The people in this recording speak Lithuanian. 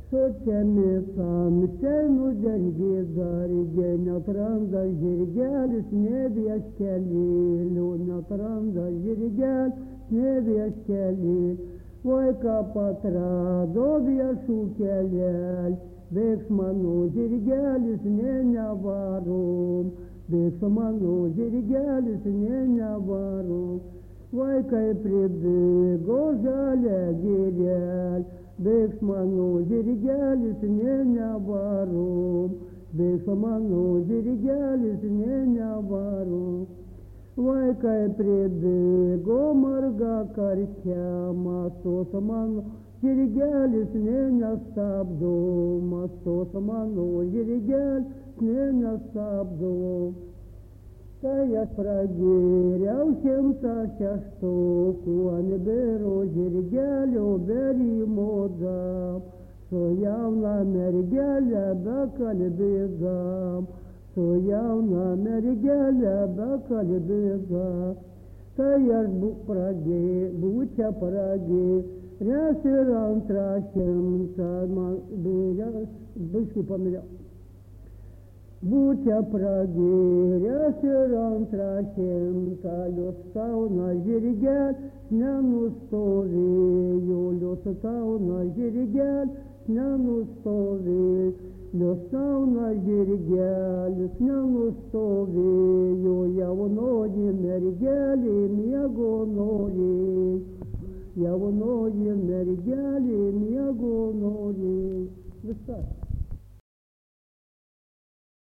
Sočiamisam senu dergi dargi, netranda žirgelis, nevieškelėlių, netranda žirgelis, nevieškelėlių. Vaiką patrado viešų kelelį, bėgs mano žirgelis, nevarom, bėgs mano žirgelis, nevarom. Vaikai pribėgo žalia girelį, bėgs mano žirgelis, nevarom, bėgs mano žirgelis, nevarom. Vaikai pribėgo marga karčia, mastos mano žirgelis nestabdo, mastos mano žirgelis nestabdo. Tai aš pragėriau 106, ant bėro žirgelio berimo dam, su jauna mergelė bekalbėdam, su jauna mergelė bekalbėdam. Tai aš būčiau pragėręs ir antrą šimtą, man biškį pamirėjau. Būčiau pragėręs ir antrą šimtą, liustauna žirgelis nenustovėjo, liustauna žirgelis nenustovėjo, liustauna žirgelis nenustovėjo, jaunoji mergelė miego norėjo, jaunoji mergelė miego norėjo. Viskas.